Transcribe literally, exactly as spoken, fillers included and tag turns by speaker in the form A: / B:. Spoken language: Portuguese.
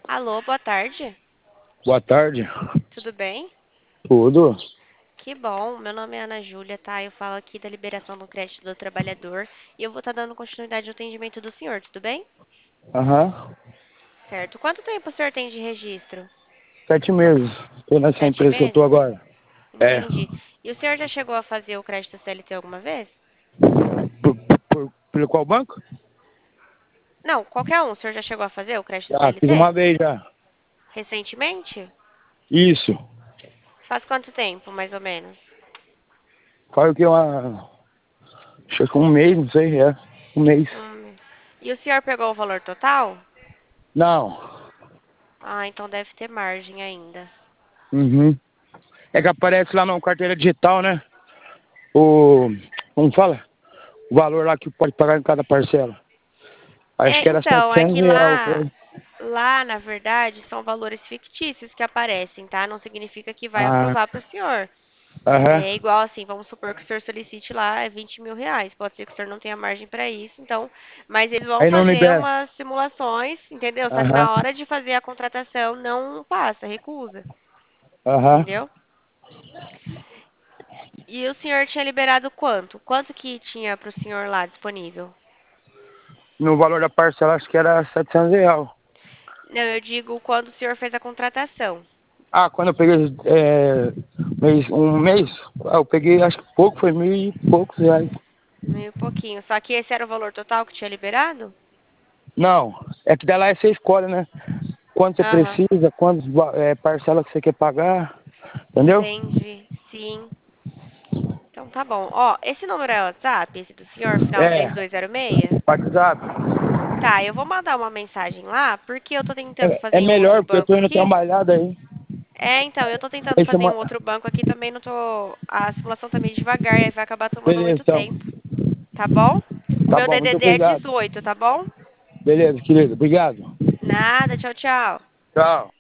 A: Alô, boa tarde.
B: Boa tarde.
A: Tudo bem?
B: Tudo?
A: Que bom. Meu nome é Ana Júlia, tá? Eu falo aqui da liberação do crédito do trabalhador e eu vou estar dando continuidade ao atendimento do senhor, tudo bem?
B: Aham.
A: Certo. Quanto tempo o senhor tem de registro?
B: Sete meses. Tô nessa
A: Sete
B: empresa que eu tô
A: meses?
B: agora. É.
A: Entendi. E o senhor já chegou a fazer o crédito C L T alguma vez?
B: Por, por, pelo qual banco?
A: Não, qualquer um. O senhor já chegou a fazer o crédito
B: Já, fiz
A: C L T?
B: uma vez já.
A: Recentemente?
B: Isso.
A: Faz quanto tempo, mais ou menos?
B: Faz o que? Uma. Acho que um mês, não sei, é. Um mês.
A: Hum. E o senhor pegou o valor total?
B: Não.
A: Ah, então deve ter margem ainda.
B: Uhum. É que aparece lá na carteira digital, né? O. Como fala? O valor lá que pode pagar em cada parcela. Acho
A: É,
B: que era
A: então, é
B: setecentos
A: que
B: reais.
A: lá,
B: Foi.
A: lá, na verdade, são valores fictícios que aparecem, tá? Não significa que vai
B: Ah.
A: aprovar para o senhor.
B: Aham.
A: É igual assim, vamos supor que o senhor solicite lá é vinte mil reais. Pode ser que o senhor não tenha margem para isso, então, mas eles vão
B: Aí não
A: fazer
B: libera.
A: umas simulações, entendeu? Só que
B: Aham.
A: na hora de fazer a contratação não passa, recusa,
B: Aham.
A: entendeu? E o senhor tinha liberado quanto? Quanto que tinha para o senhor lá disponível?
B: No valor da parcela acho que era setecentos reais.
A: Não, eu digo quando o senhor fez a contratação.
B: Ah, quando eu peguei é, mês, um mês, ah, eu peguei acho que pouco, foi mil e poucos reais.
A: Meio pouquinho. Só que esse era o valor total que tinha liberado?
B: Não, é que dela é você escolhe, né? Quanto você
A: Aham.
B: precisa, quantas é, parcelas que você quer pagar, entendeu?
A: Entendi. Sim. Então tá bom. Ó, esse número é WhatsApp, esse do senhor, final
B: É,
A: três dois zero seis?
B: WhatsApp.
A: Tá, eu vou mandar uma mensagem lá, porque eu tô tentando
B: É, é
A: fazer em um outro
B: melhor porque eu
A: banco
B: tô indo
A: aqui.
B: trabalhar daí.
A: É, então, eu tô tentando
B: Aí você
A: fazer em um
B: ma-
A: outro banco aqui também, não tô. A simulação tá meio devagar, e aí vai acabar tomando
B: Beleza,
A: muito
B: então.
A: tempo. Tá bom? O
B: Tá
A: meu
B: bom, muito
A: D D D é
B: obrigado.
A: dezoito, tá bom?
B: Beleza, querido, obrigado.
A: Nada, tchau, tchau.
B: Tchau.